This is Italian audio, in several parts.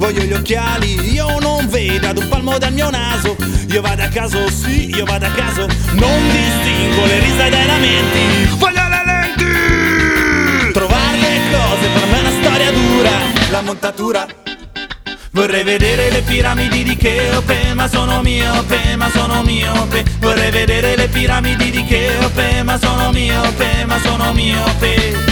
voglio gli occhiali, io non vedo ad un palmo dal mio naso. Io vado a caso, sì, io vado a caso, non distingo le risa dai lamenti. Voglio le lenti! Trovare le cose per me è una storia dura. La montatura. Vorrei vedere le piramidi di Cheope, ma sono miope, ma sono miope. Vorrei vedere le piramidi di Cheope, ma sono miope, ma sono miope.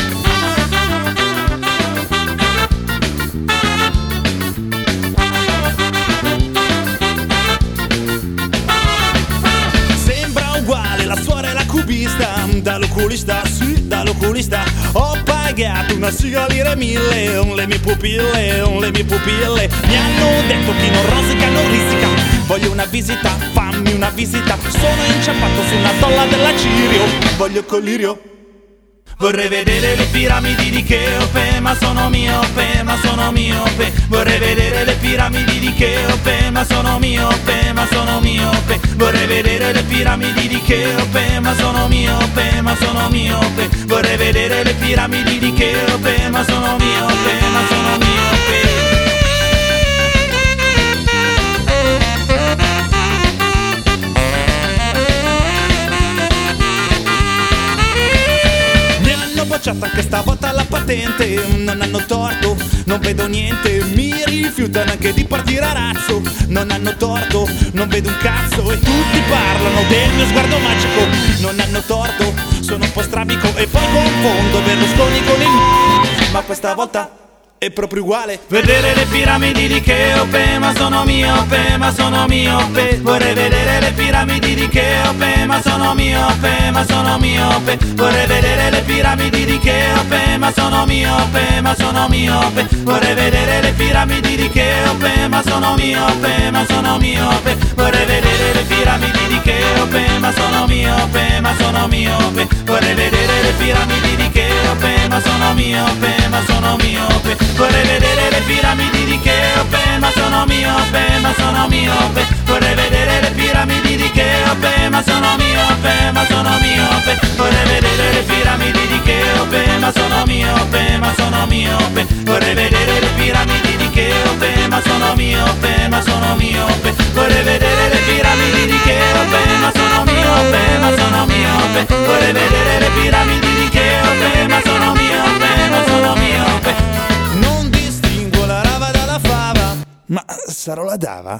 Dall'oculista, sì, dall'oculista ho pagato una siga lire 1000. Le mie pupille, le mie pupille mi hanno detto chi non rosica non risica. Voglio una visita, fammi una visita. Sono inciampato su una tolla della Cirio, voglio collirio. Vorrei vedere le piramidi di Cheope, ma sono miope, ma sono miope. Vorrei vedere le piramidi di Cheope, ma sono miope, ma sono miope. Vorrei vedere le piramidi di Cheope, ma sono miope, ma sono miope. Vorrei vedere le piramidi di Cheope, ma sono miope, ma sono miope. Anche stavolta la patente, non hanno torto, non vedo niente, mi rifiutano anche di partire a razzo. Non hanno torto, non vedo un cazzo e tutti parlano del mio sguardo magico. Non hanno torto, sono un po' strabico e poi confondo Berlusconi con il ma questa volta è proprio uguale. Vedere le piramidi di Cheope, ma sono miope, ma sono miope. Vorrei vedere le piramidi di Cheope, ma sono miope, ma sono miope. Vorrei vedere le piramidi di Cheope, ma sono miope, ma sono miope. Vorrei vedere le piramidi di Cheope, ma sono miope, ma sono miope. Vorrei vedere le piramidi di Cheope, ma sono miope, ma sono miope. Vorrei vedere le piramidi di Cheope, ma sono miope, ma sono miope. Vorrei vedere le piramidi di Cheope, ma sono miope, ma sono miope. Vorrei vedere le piramidi di Cheope, ma sono miope, ma sono miope. Vorrei vedere le piramidi di Cheope, ma sono miope, ma sono miope. Vorrei vedere le piramidi di Cheope, ma sono miope, ma sono miope. Vorrei vedere le piramidi di Cheope, ma sono miope, ma sono miope. Vorrei vedere le piramidi di Cheope, ma sono miope, ma sono miope. Ma sarò la dava?